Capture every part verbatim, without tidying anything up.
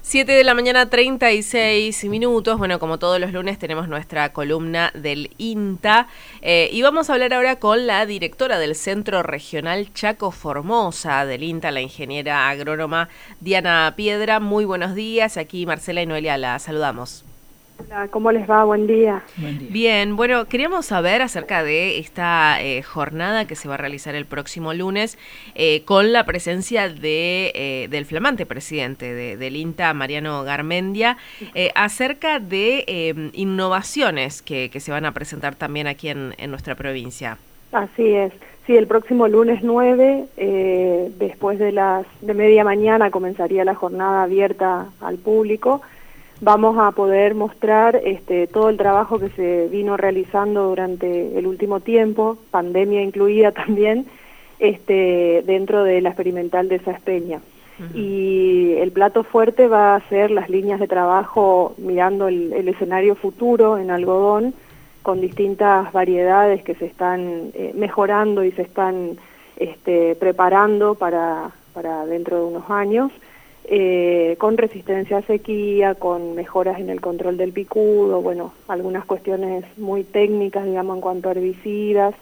siete de la mañana, treinta y seis minutos. Bueno, como todos los lunes tenemos nuestra columna del INTA eh, y vamos a hablar ahora con la directora del Centro Regional Chaco Formosa del INTA, la ingeniera agrónoma Diana Piedra. Muy buenos días, aquí Marcela y Noelia la saludamos. Hola, ¿cómo les va? Buen día. Buen día. Bien, bueno, queríamos saber acerca de esta eh, jornada que se va a realizar el próximo lunes eh, con la presencia de eh, del flamante presidente de, del INTA, Mariano Garmendia, eh, acerca de eh, innovaciones que, que se van a presentar también aquí en, en nuestra provincia. Así es. Sí, el próximo lunes nueve, eh, después de las de media mañana, comenzaría la jornada abierta al público. Vamos a poder mostrar este, todo el trabajo que se vino realizando durante el último tiempo, pandemia incluida también, este, dentro de la experimental de Saspeña. Uh-huh. Y el plato fuerte va a ser las líneas de trabajo mirando el, el escenario futuro en algodón, con distintas variedades que se están eh, mejorando y se están este, preparando para, para dentro de unos años. Eh, con resistencia a sequía, con mejoras en el control del picudo, bueno, algunas cuestiones muy técnicas, digamos, en cuanto a herbicidas,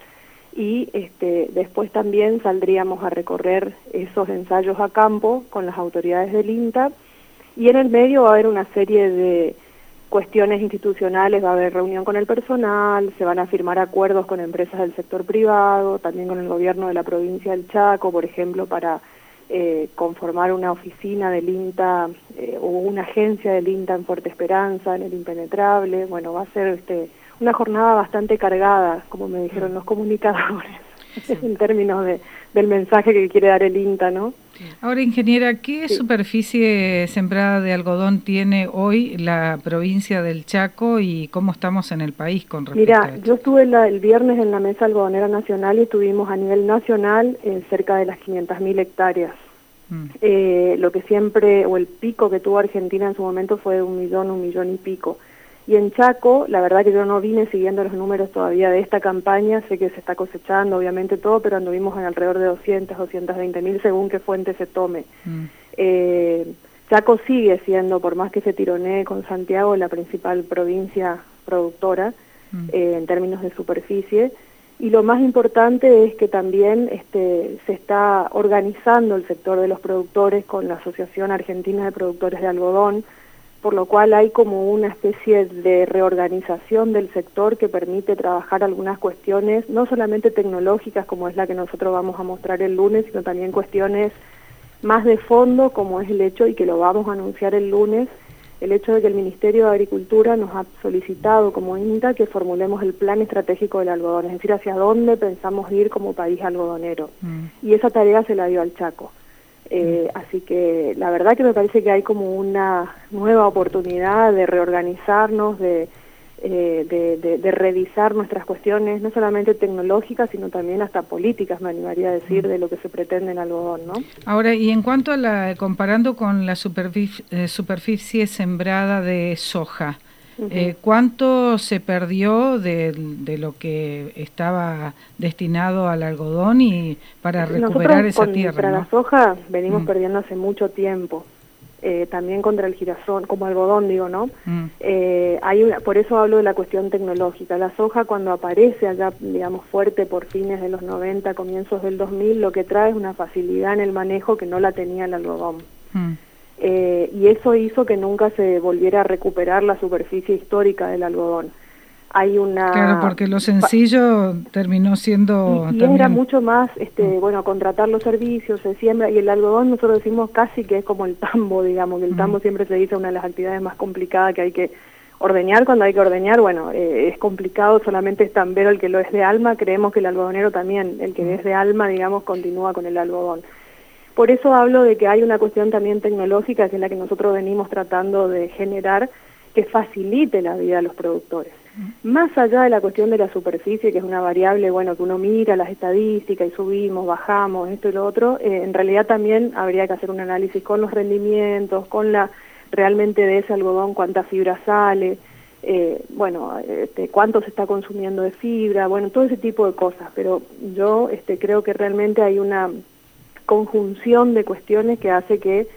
y este, después también saldríamos a recorrer esos ensayos a campo con las autoridades del INTA, y en el medio va a haber una serie de cuestiones institucionales, va a haber reunión con el personal, se van a firmar acuerdos con empresas del sector privado, también con el gobierno de la provincia del Chaco, por ejemplo, para Eh, conformar una oficina del INTA eh, o una agencia del INTA en Fuerte Esperanza, en el Impenetrable. Bueno, va a ser este, una jornada bastante cargada, como me dijeron los comunicadores, sí. en términos de, del mensaje que quiere dar el INTA, ¿no? Ahora, ingeniera, ¿qué sí. superficie sembrada de algodón tiene hoy la provincia del Chaco y cómo estamos en el país con respecto Mira, a esto? Yo estuve la, el viernes en la Mesa Algodonera Nacional y estuvimos a nivel nacional en cerca de las quinientas mil hectáreas. Mm. Eh, lo que siempre, o el pico que tuvo Argentina en su momento fue de un millón, un millón y pico. Y en Chaco, la verdad que yo no vine siguiendo los números todavía de esta campaña, sé que se está cosechando obviamente todo, pero anduvimos en alrededor de doscientas, doscientas veinte mil según qué fuente se tome. Mm. Eh, Chaco sigue siendo, por más que se tironee con Santiago, la principal provincia productora mm. eh, en términos de superficie, y lo más importante es que también este, se está organizando el sector de los productores con la Asociación Argentina de Productores de Algodón, por lo cual hay como una especie de reorganización del sector que permite trabajar algunas cuestiones, no solamente tecnológicas como es la que nosotros vamos a mostrar el lunes, sino también cuestiones más de fondo, como es el hecho, y que lo vamos a anunciar el lunes, el hecho de que el Ministerio de Agricultura nos ha solicitado como INTA que formulemos el plan estratégico del algodón, es decir, hacia dónde pensamos ir como país algodonero. Mm. Y esa tarea se la dio al Chaco. Eh, así que la verdad que me parece que hay como una nueva oportunidad de reorganizarnos, de, eh, de, de, de revisar nuestras cuestiones, no solamente tecnológicas, sino también hasta políticas, me animaría a decir, de lo que se pretende en algodón, ¿no? Ahora, y en cuanto a la, comparando con la superficie, eh, superficie sembrada de soja, Uh-huh. Eh, ¿cuánto se perdió de, de lo que estaba destinado al algodón y para recuperar Nosotros esa contra tierra? Contra ¿no? la soja venimos mm. perdiendo hace mucho tiempo, eh, también contra el girasol, como algodón digo, ¿no? Mm. Eh, hay una, por eso hablo de la cuestión tecnológica. La soja cuando aparece allá, digamos, fuerte por fines de los noventa, comienzos del dos mil, lo que trae es una facilidad en el manejo que no la tenía el algodón. Mm. Eh, y eso hizo que nunca se volviera a recuperar la superficie histórica del algodón. Hay una... Claro, porque lo sencillo terminó siendo... Y, y también... era mucho más, este, bueno, contratar los servicios, se siembra, y el algodón nosotros decimos casi que es como el tambo, digamos, que el tambo mm. siempre se dice una de las actividades más complicadas que hay que ordeñar. Cuando hay que ordeñar, bueno, eh, es complicado, solamente es tambero el que lo es de alma, creemos que el algodonero también, el que mm. es de alma, digamos, continúa con el algodón. Por eso hablo de que hay una cuestión también tecnológica, que es la que nosotros venimos tratando de generar, que facilite la vida a los productores. Más allá de la cuestión de la superficie, que es una variable, bueno, que uno mira las estadísticas y subimos, bajamos, esto y lo otro, eh, en realidad también habría que hacer un análisis con los rendimientos, con la realmente de ese algodón, cuánta fibra sale, eh, bueno, este, cuánto se está consumiendo de fibra, bueno, todo ese tipo de cosas. Pero yo este, creo que realmente hay una conjunción de cuestiones que hace que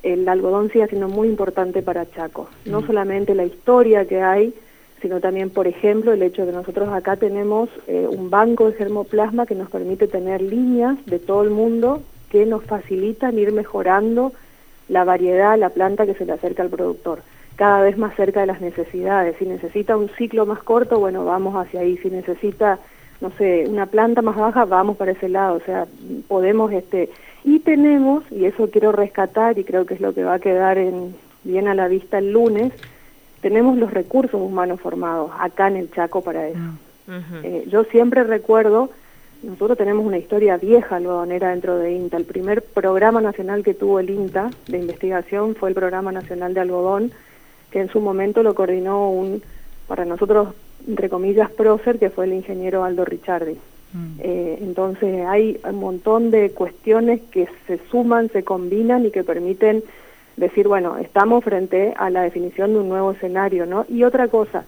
el algodón siga siendo muy importante para Chaco. No mm. solamente la historia que hay, sino también, por ejemplo, el hecho de que nosotros acá tenemos eh, un banco de germoplasma que nos permite tener líneas de todo el mundo que nos facilitan ir mejorando la variedad, la planta que se le acerca al productor, cada vez más cerca de las necesidades. Si necesita un ciclo más corto, bueno, vamos hacia ahí. Si necesita, no sé, una planta más baja, vamos para ese lado. O sea, podemos, este, y tenemos, y eso quiero rescatar, y creo que es lo que va a quedar en, bien a la vista el lunes, tenemos los recursos humanos formados acá en el Chaco para eso. Uh-huh. eh, yo siempre recuerdo, nosotros tenemos una historia vieja algodonera dentro de INTA. El primer programa nacional que tuvo el INTA de investigación fue el Programa Nacional de Algodón, que en su momento lo coordinó un, para nosotros, entre comillas, prócer, que fue el ingeniero Aldo Ricciardi. Mm. Eh, entonces hay un montón de cuestiones que se suman, se combinan y que permiten decir, bueno, estamos frente a la definición de un nuevo escenario, ¿no? Y otra cosa,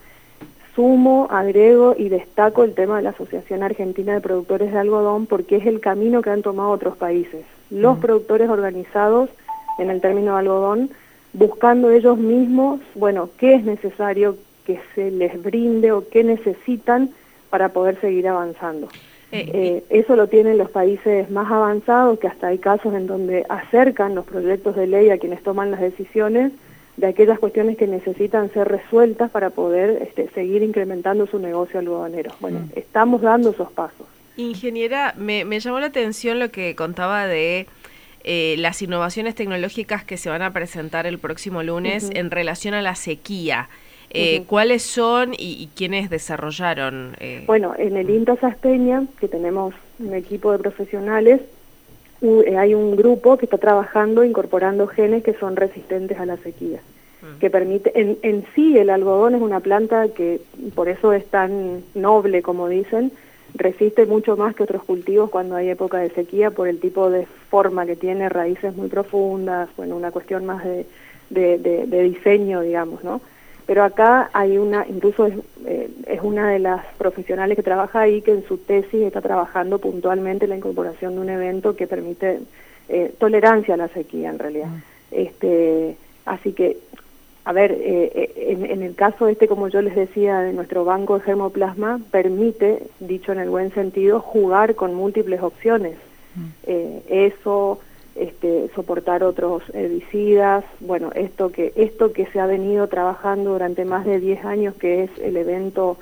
sumo, agrego y destaco el tema de la Asociación Argentina de Productores de Algodón, porque es el camino que han tomado otros países. Los mm. productores organizados en el término de algodón, buscando ellos mismos, bueno, qué es necesario que se les brinde o qué necesitan para poder seguir avanzando. Eh, eh, eso lo tienen los países más avanzados, que hasta hay casos en donde acercan los proyectos de ley a quienes toman las decisiones de aquellas cuestiones que necesitan ser resueltas para poder este, seguir incrementando su negocio algodonero. Bueno, mm. estamos dando esos pasos. Ingeniera, me, me llamó la atención lo que contaba de eh, las innovaciones tecnológicas que se van a presentar el próximo lunes uh-huh. en relación a la sequía. Eh, uh-huh. ¿Cuáles son y, y quiénes desarrollaron? Eh? Bueno, en el INTA Saspeña, que tenemos un equipo de profesionales, uh, eh, hay un grupo que está trabajando incorporando genes que son resistentes a la sequía, uh-huh. que permite, en, en sí el algodón es una planta que por eso es tan noble, como dicen, resiste mucho más que otros cultivos cuando hay época de sequía por el tipo de forma que tiene, raíces muy profundas, bueno, una cuestión más de, de, de, de diseño, digamos, ¿no? Pero acá hay una, incluso es, eh, es una de las profesionales que trabaja ahí que en su tesis está trabajando puntualmente la incorporación de un evento que permite eh, tolerancia a la sequía en realidad. Mm. Este, así que, a ver, eh, en, en el caso este, como yo les decía, de nuestro banco de germoplasma, permite, dicho en el buen sentido, jugar con múltiples opciones. Mm. Eh, eso... Este, soportar otros herbicidas, bueno, esto que esto que se ha venido trabajando durante más de diez años, que es el evento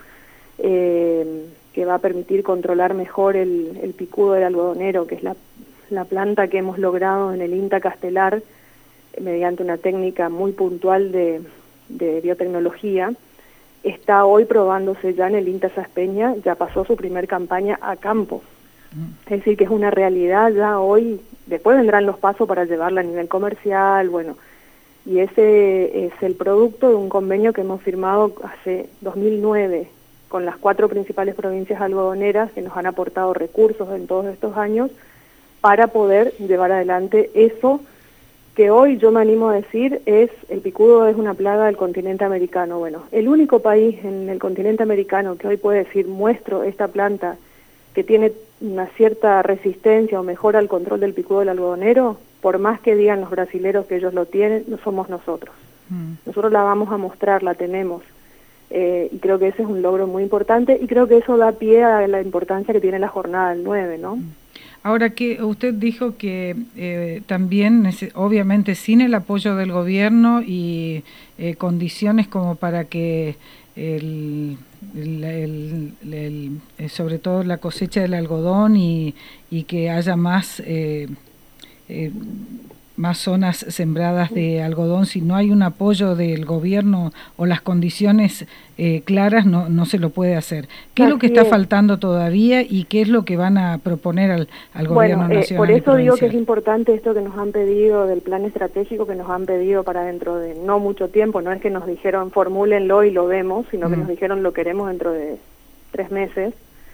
eh, que va a permitir controlar mejor el, el picudo del algodonero, que es la, la planta que hemos logrado en el INTA Castelar, mediante una técnica muy puntual de, de biotecnología, está hoy probándose ya en el INTA Saspeña, ya pasó su primer campaña a campo. Es decir, que es una realidad ya hoy. Después vendrán los pasos para llevarla a nivel comercial, bueno, y ese es el producto de un convenio que hemos firmado hace dos mil nueve con las cuatro principales provincias algodoneras que nos han aportado recursos en todos estos años para poder llevar adelante eso que hoy yo me animo a decir es, el picudo es una plaga del continente americano. Bueno, el único país en el continente americano que hoy puede decir, muestro esta planta que tiene una cierta resistencia o mejora el control del picudo del algodonero, por más que digan los brasileros que ellos lo tienen, no somos nosotros. Mm. Nosotros la vamos a mostrar, la tenemos. Eh, y creo que ese es un logro muy importante y creo que eso da pie a la importancia que tiene la jornada del nueve, ¿no? Ahora, que usted dijo que eh, también, obviamente, sin el apoyo del gobierno y eh, condiciones como para que el, el, el, el, el, sobre todo la cosecha del algodón y, y que haya más eh, eh, más zonas sembradas de algodón, si no hay un apoyo del gobierno o las condiciones eh, claras, no no se lo puede hacer. ¿Qué Así es lo que está es. faltando todavía y qué es lo que van a proponer al, al gobierno bueno, nacional? Bueno, eh, por eso digo que es provincial? importante esto que nos han pedido del plan estratégico, que nos han pedido para dentro de no mucho tiempo. No es que nos dijeron formúlenlo y lo vemos, sino mm. que nos dijeron lo queremos dentro de tres meses.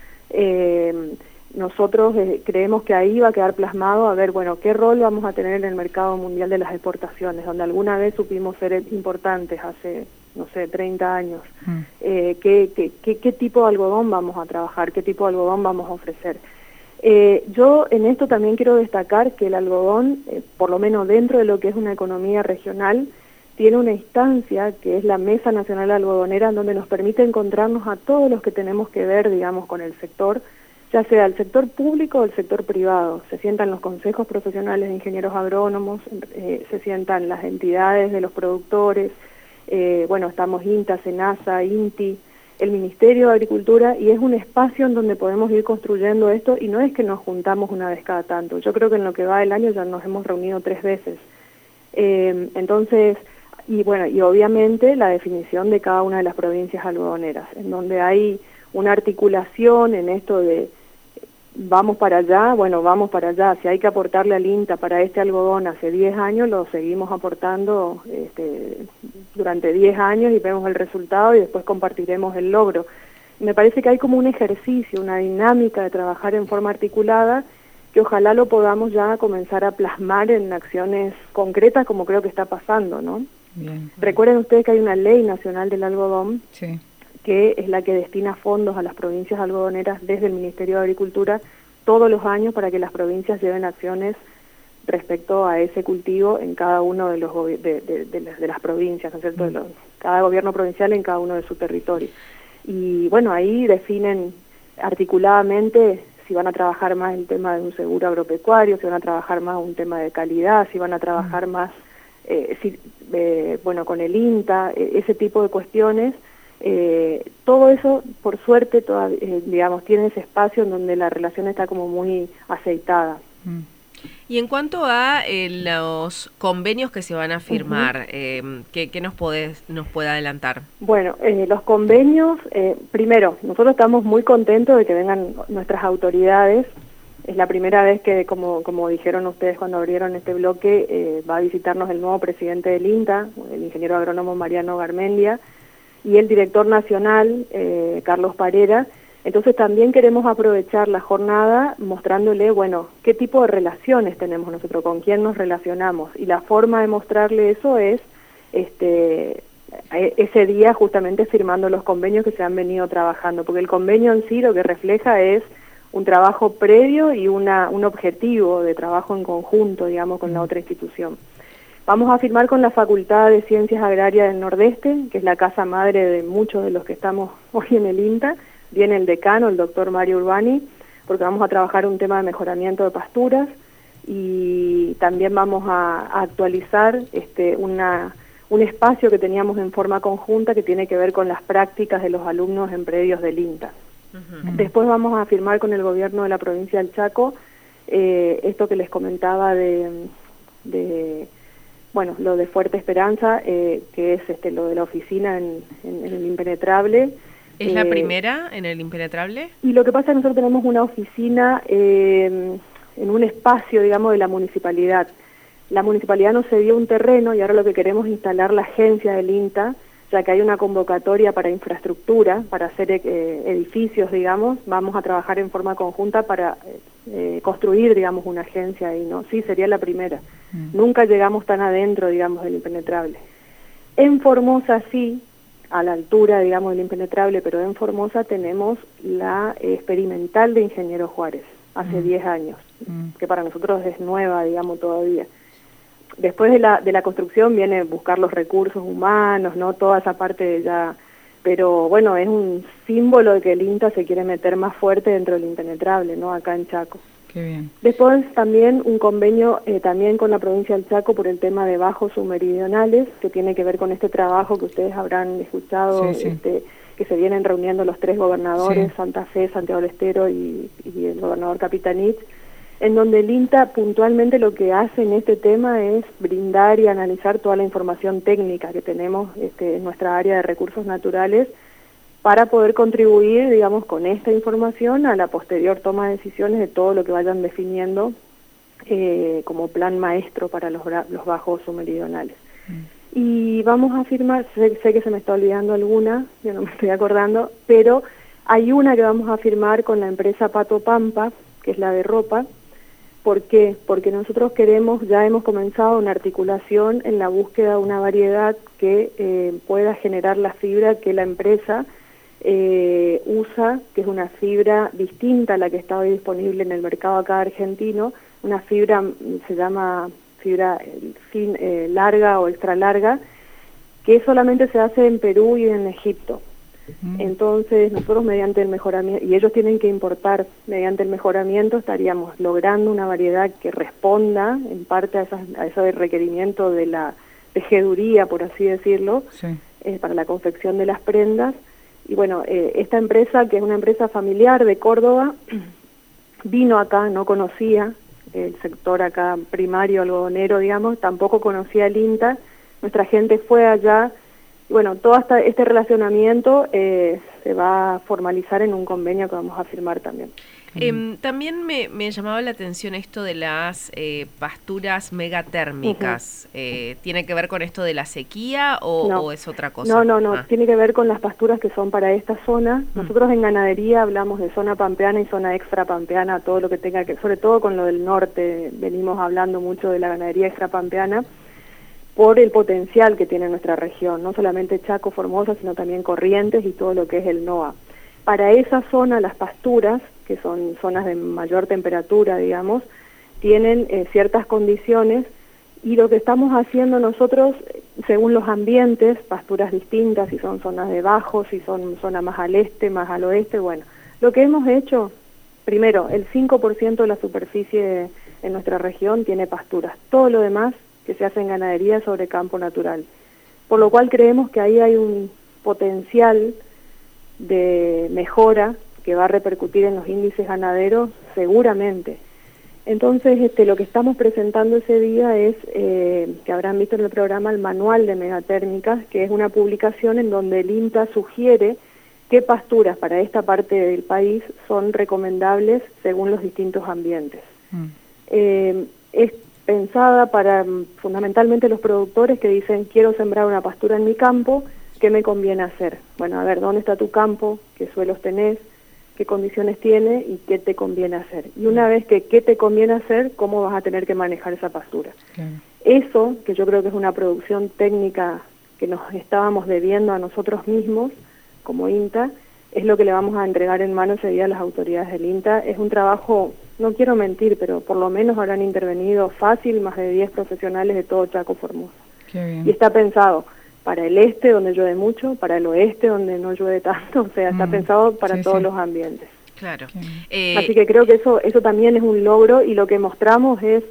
Eh, Nosotros eh, creemos que ahí va a quedar plasmado a ver, bueno, qué rol vamos a tener en el mercado mundial de las exportaciones, donde alguna vez supimos ser importantes hace, no sé, treinta años. Mm. Eh, ¿qué, qué, qué, ¿Qué tipo de algodón vamos a trabajar? ¿Qué tipo de algodón vamos a ofrecer? Eh, yo en esto también quiero destacar que el algodón, eh, por lo menos dentro de lo que es una economía regional, tiene una instancia que es la Mesa Nacional Algodonera, en donde nos permite encontrarnos a todos los que tenemos que ver, digamos, con el sector, ya sea el sector público o el sector privado. Se sientan los consejos profesionales de ingenieros agrónomos, eh, se sientan las entidades de los productores, eh, bueno, estamos INTA, SENASA, INTI, el Ministerio de Agricultura, y es un espacio en donde podemos ir construyendo esto, y no es que nos juntamos una vez cada tanto. Yo creo que en lo que va del año ya nos hemos reunido tres veces. Eh, entonces, y bueno, y obviamente la definición de cada una de las provincias algodoneras, en donde hay una articulación en esto de vamos para allá, bueno, vamos para allá. Si hay que aportarle al INTA para este algodón hace diez años, lo seguimos aportando este, durante diez años y vemos el resultado y después compartiremos el logro. Me parece que hay como un ejercicio, una dinámica de trabajar en forma articulada que ojalá lo podamos ya comenzar a plasmar en acciones concretas, como creo que está pasando, ¿no? Bien. Recuerden ustedes que hay una ley nacional del algodón, sí, que es la que destina fondos a las provincias algodoneras desde el Ministerio de Agricultura todos los años para que las provincias lleven acciones respecto a ese cultivo en cada uno de los de, de, de, las, de las provincias, ¿no es cierto? Mm. De los, cada gobierno provincial en cada uno de su territorio. Y bueno, ahí definen articuladamente si van a trabajar más el tema de un seguro agropecuario, si van a trabajar más un tema de calidad, si van a trabajar mm. más, eh, si, eh, bueno, con el INTA, eh, ese tipo de cuestiones. Eh, todo eso, por suerte, toda, eh, digamos, tiene ese espacio en donde la relación está como muy aceitada. Y en cuanto a eh, los convenios que se van a firmar, uh-huh. eh, ¿qué, qué nos puede, nos puede adelantar? Bueno, eh, los convenios, eh, primero, nosotros estamos muy contentos de que vengan nuestras autoridades. Es la primera vez que, como, como dijeron ustedes cuando abrieron este bloque, eh, va a visitarnos el nuevo presidente del INTA, el ingeniero agrónomo Mariano Garmendia, y el director nacional, eh, Carlos Parera. Entonces también queremos aprovechar la jornada mostrándole, bueno, qué tipo de relaciones tenemos nosotros, con quién nos relacionamos, y la forma de mostrarle eso es este ese día justamente firmando los convenios que se han venido trabajando, porque el convenio en sí lo que refleja es un trabajo previo y una un objetivo de trabajo en conjunto, digamos, con la otra institución. Vamos a firmar con la Facultad de Ciencias Agrarias del Nordeste, que es la casa madre de muchos de los que estamos hoy en el INTA. Viene el decano, el doctor Mario Urbani, porque vamos a trabajar un tema de mejoramiento de pasturas, y también vamos a, a actualizar este, una, un espacio que teníamos en forma conjunta que tiene que ver con las prácticas de los alumnos en predios del INTA. Uh-huh. Después vamos a firmar con el gobierno de la provincia del Chaco eh, esto que les comentaba de... de bueno, lo de Fuerte Esperanza, eh, que es este lo de la oficina en, en, en el Impenetrable. ¿Es eh, la primera en el Impenetrable? Y lo que pasa es que nosotros tenemos una oficina eh, en un espacio, digamos, de la municipalidad. La municipalidad nos cedió un terreno y ahora lo que queremos es instalar la agencia del INTA, ya que hay una convocatoria para infraestructura, para hacer eh, edificios, digamos. Vamos a trabajar en forma conjunta para eh, construir, digamos, una agencia ahí, ¿no? Sí, sería la primera. Mm. Nunca llegamos tan adentro, digamos, del Impenetrable. En Formosa sí, a la altura, digamos, del Impenetrable, pero en Formosa tenemos la eh, experimental de Ingeniero Juárez, hace diez mm. años, mm. que para nosotros es nueva, digamos, todavía. Después de la de la construcción viene buscar los recursos humanos, ¿no? Toda esa parte de ya... Pero bueno, es un símbolo de que el INTA se quiere meter más fuerte dentro del Impenetrable, ¿no? Acá en Chaco. Qué bien. Después también un convenio eh, también con la provincia del Chaco por el tema de bajos submeridionales, que tiene que ver con este trabajo que ustedes habrán escuchado, sí, sí. Este, que se vienen reuniendo los tres gobernadores, sí. Santa Fe, Santiago del Estero y, y el gobernador Capitanich, en donde el INTA puntualmente lo que hace en este tema es brindar y analizar toda la información técnica que tenemos este, en nuestra área de recursos naturales para poder contribuir, digamos, con esta información a la posterior toma de decisiones de todo lo que vayan definiendo eh, como plan maestro para los, los bajos submeridionales. Mm. Y vamos a firmar, sé, sé que se me está olvidando alguna, yo no me estoy acordando, pero hay una que vamos a firmar con la empresa Pato Pampa, que es la de ropa. ¿Por qué? Porque nosotros queremos, ya hemos comenzado una articulación en la búsqueda de una variedad que eh, pueda generar la fibra que la empresa eh, usa, que es una fibra distinta a la que está hoy disponible en el mercado acá argentino, una fibra, se llama fibra fin, eh, larga o extra larga, que solamente se hace en Perú y en Egipto. Mm. Entonces nosotros mediante el mejoramiento, y ellos tienen que importar, mediante el mejoramiento estaríamos logrando una variedad que responda en parte a, esas, a ese requerimiento de la tejeduría, por así decirlo, sí. eh, para la confección de las prendas. Y bueno, eh, esta empresa, que es una empresa familiar de Córdoba, vino acá, no conocía el sector acá primario algodonero, digamos, tampoco conocía el INTA. Nuestra gente fue allá. Bueno, todo esta, este relacionamiento eh, se va a formalizar en un convenio que vamos a firmar también. Eh, también me, me llamaba la atención esto de las eh, pasturas megatérmicas. Uh-huh. eh, ¿Tiene que ver con esto de la sequía o, no. o es otra cosa? No, no, no. Ah. Tiene que ver con las pasturas que son para esta zona. Uh-huh. Nosotros en ganadería hablamos de zona pampeana y zona extra pampeana, todo lo que tenga que, sobre todo con lo del norte, venimos hablando mucho de la ganadería extra pampeana, por el potencial que tiene nuestra región, no solamente Chaco, Formosa, sino también Corrientes y todo lo que es el N O A. Para esa zona, las pasturas, que son zonas de mayor temperatura, digamos, tienen eh, ciertas condiciones, y lo que estamos haciendo nosotros, según los ambientes, pasturas distintas, si son zonas de bajos, si son zonas más al este, más al oeste, bueno, lo que hemos hecho, primero, el cinco por ciento de la superficie en nuestra región tiene pasturas, todo lo demás que se hace en ganadería sobre campo natural, por lo cual creemos que ahí hay un potencial de mejora que va a repercutir en los índices ganaderos seguramente. Entonces, este, lo que estamos presentando ese día es, eh, que habrán visto en el programa, el Manual de Megatérmicas, que es una publicación en donde el INTA sugiere qué pasturas para esta parte del país son recomendables según los distintos ambientes. Mm. Eh, es pensada para fundamentalmente los productores que dicen, quiero sembrar una pastura en mi campo, ¿qué me conviene hacer? Bueno, a ver, ¿dónde está tu campo? ¿Qué suelos tenés? ¿Qué condiciones tiene? ¿Y qué te conviene hacer? Y una vez que qué te conviene hacer, ¿cómo vas a tener que manejar esa pastura? Claro. Eso, que yo creo que es una producción técnica que nos estábamos debiendo a nosotros mismos, como INTA, es lo que le vamos a entregar en mano ese día a las autoridades del INTA. Es un trabajo, no quiero mentir, pero por lo menos habrán intervenido fácil más de diez profesionales de todo Chaco Formosa. Qué bien. Y está pensado para el este, donde llueve mucho, para el oeste, donde no llueve tanto, o sea, está mm, pensado para sí, todos sí. los ambientes. Claro. Eh, Así que creo que eso eso también es un logro, y lo que mostramos es,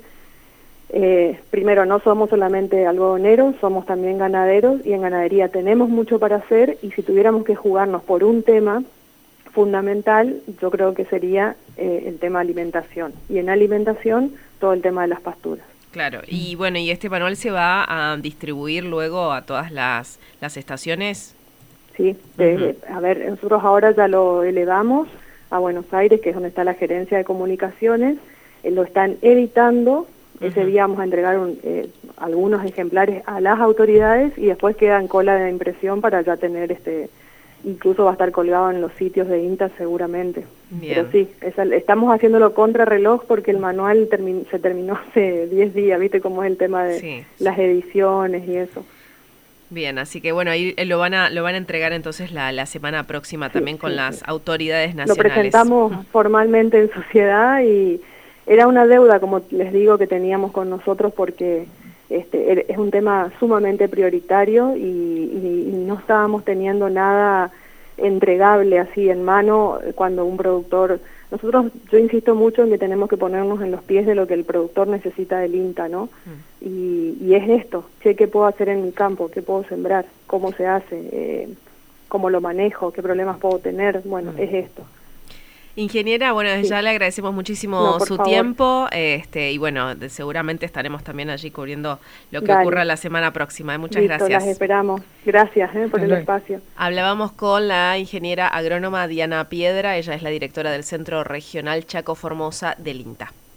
eh, primero, no somos solamente algodoneros, somos también ganaderos, y en ganadería tenemos mucho para hacer, y si tuviéramos que jugarnos por un tema fundamental, yo creo que sería eh, el tema alimentación, y en alimentación todo el tema de las pasturas. Claro, y bueno, ¿y este manual se va a distribuir luego a todas las, las estaciones? Sí, de, uh-huh. a ver, nosotros ahora ya lo elevamos a Buenos Aires, que es donde está la gerencia de comunicaciones, eh, lo están editando, uh-huh. ese día vamos a entregar un, eh, algunos ejemplares a las autoridades, y después queda en cola de impresión para ya tener este... Incluso va a estar colgado en los sitios de INTA seguramente. Bien. Pero sí, esa, estamos haciéndolo contra reloj porque el manual termi se terminó hace diez días, ¿viste cómo es el tema de sí, las ediciones y eso? Bien, así que bueno, ahí lo van a lo van a entregar entonces la, la semana próxima sí, también con sí, las sí. autoridades nacionales. Lo presentamos formalmente en sociedad, y era una deuda, como les digo, que teníamos con nosotros porque... Este, es un tema sumamente prioritario, y, y, y no estábamos teniendo nada entregable así en mano cuando un productor... Nosotros, yo insisto mucho en que tenemos que ponernos en los pies de lo que el productor necesita del INTA, ¿no? Mm. Y, y es esto, che, ¿qué puedo hacer en mi campo? ¿Qué puedo sembrar? ¿Cómo se hace? Eh, ¿Cómo lo manejo? ¿Qué problemas puedo tener? Bueno, mm. es esto. Ingeniera, bueno, sí. ya le agradecemos muchísimo no, su favor. tiempo, este y bueno, de, seguramente estaremos también allí cubriendo lo que Dale. ocurra la semana próxima. Muchas Listo, gracias. Las esperamos. Gracias eh, por el espacio. Hablábamos con la ingeniera agrónoma Diana Piedra, ella es la directora del Centro Regional Chaco Formosa del INTA.